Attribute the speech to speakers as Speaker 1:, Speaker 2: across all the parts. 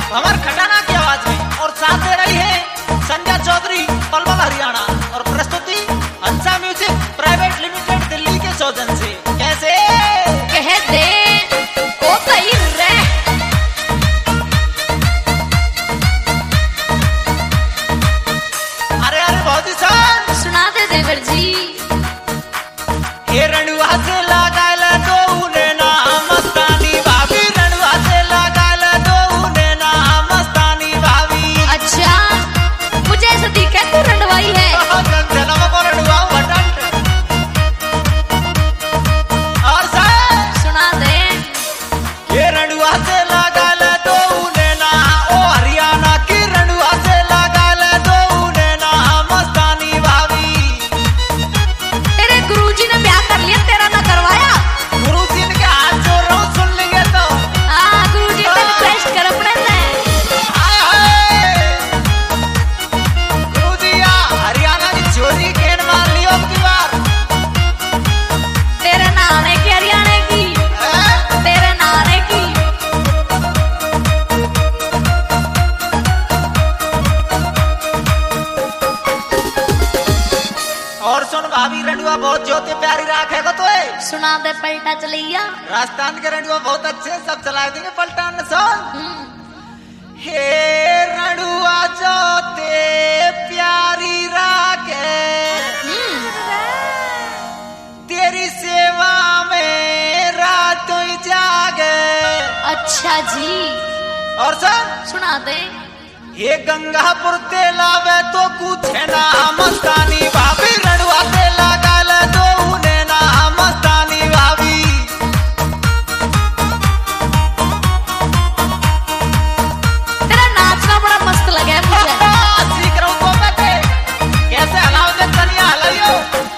Speaker 1: हमार खटाना की आवाज में और साथ दे रही है संध्या चौधरी पलवल हरियाणा और प्रस्तुति हंसा म्यूजिक प्राइवेट लिमिटेड दिल्ली के सौजन से। कैसे
Speaker 2: कह दे ओ सही रे
Speaker 1: अरे अरे बहुत ही सन
Speaker 2: सुना दे देवर जी।
Speaker 1: ये रणुआ से लगाल दो उने ना मस्तानी भाभी रणुआ से लगाल दो उने ना मस्तानी भाभी।
Speaker 2: अच्छा मुझे ऐसा दिखा तू रंडवाई है।
Speaker 1: जन्म को रणुआ बटन और सर
Speaker 2: सुना दे
Speaker 1: ये रणुआ से लगाल दो उने ना ओ हरियाणा की रणुआ से लगाल दो उने ना मस्तानी भाभी।
Speaker 2: तेरे गुरुजी ने ब्याह कर लिया तेरा ना करवाया।
Speaker 1: गुरुजी के हाथ जोड़ रहा हूँ सुन लेंगे तो।
Speaker 2: हाँ गुरुजी ने रिक्वेस्ट कर अपने से।
Speaker 1: हाय हाय गुरुजी या हरियाणा की चोरी केन मार ली अब की बार।
Speaker 2: तेरे नाने की हरियाणा की तेरे नाने की।
Speaker 1: और सुन भाभी रंडुआ बहुत ज्योति प्यारी राखेगा तो है।
Speaker 2: सुना दे पलटा चलिया।
Speaker 1: राजस्थान के रंडुआ बहुत अच्छे सब चला देंगे पलटान ने सुन। हे रंडुआ ज्योति प्यारी राखे तेरी सेवा में रात ही जागे।
Speaker 2: अच्छा जी
Speaker 1: और सुन
Speaker 2: सुना दे
Speaker 1: ये गंगापुर तेलावे तो कुछ है ना मस्तानी भाभी रणुआ तेला गाल दो उने ना मस्तानी भाभी।
Speaker 2: तेरा नाचना बड़ा मस्त लगा है मुझे।
Speaker 1: सीख रहा हूँ तो मैं कैसे हलाओ दे तनिया हलाइयो।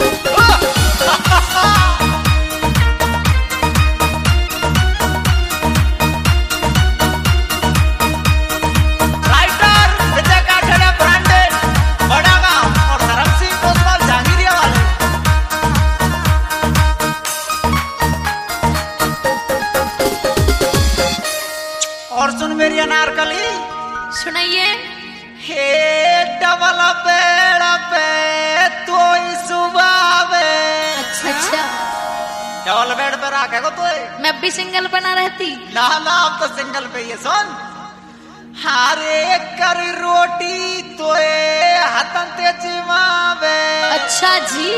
Speaker 1: और सुन मेरी अनारकली
Speaker 2: सुनाइए।
Speaker 1: हे डबल पेड़ पे तो सुबावे।
Speaker 2: अच्छा
Speaker 1: डबल बेड पे रखेगा तो
Speaker 2: मैं भी सिंगल पे ना रहती।
Speaker 1: ना ना अब तो सिंगल पे ये सुन हारे कर रोटी तो हतन ते चिमावे।
Speaker 2: अच्छा जी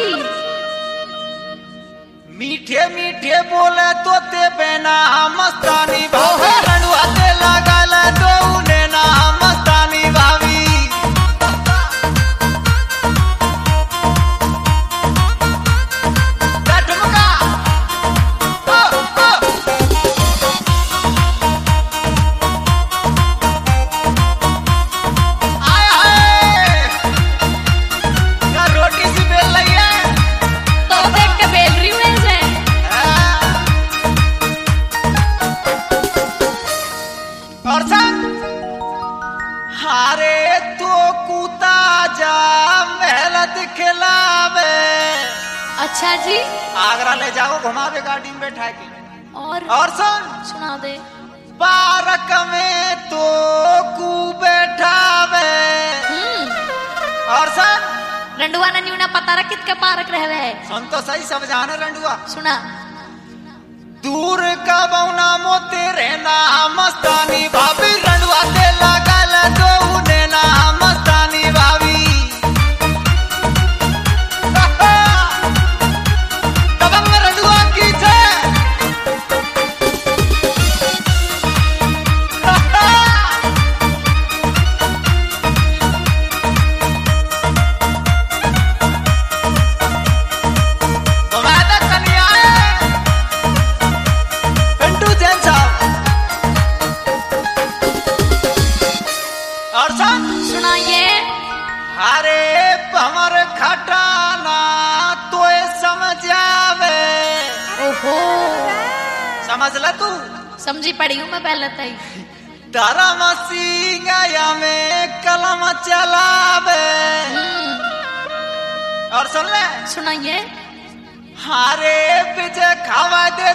Speaker 1: मीठे मीठे बोले तो ते बेना मस्तानी भाभी रणुआ ते लगाल दो उने ना मस्तानी भाभी। ठुमका ओ ओ आय हाय क्या रोटी सी बेल रही है।
Speaker 2: तो देख के बेल रही हूँ ऐसे।
Speaker 1: और सन हारे तो कूता जा मेहनत खिलावे।
Speaker 2: अच्छा जी
Speaker 1: आगरा ले जाओ घुमावे गाड़ी में बैठा के। और सुन
Speaker 2: सुना दे
Speaker 1: पार्क में तो कू बैठावे। और सन
Speaker 2: रंडुआ ने न्यू ना पता रहा कितके पारक रह रहे।
Speaker 1: सुन तो सही समझाने रंडुआ
Speaker 2: सुना
Speaker 1: दूर का बौना मो तेरे ना मस्तानी भाभी रणुआ ते लगाल दो उने ना मस्तानी भाभी। दबंग रणुआ की जय। तुम्हारा कन्या है पिंटू जैन साहब। और सुन
Speaker 2: सुनाइए।
Speaker 1: अरे हमर खटाना तो समझ आवे।
Speaker 2: ओहो
Speaker 1: समझ ल तू
Speaker 2: समझी पड़ी हूँ मैं पहले तक ही।
Speaker 1: धर्म सिंह में कलम चलावे। और सुन ले
Speaker 2: सुनाइए।
Speaker 1: हारे पिजे खावा दे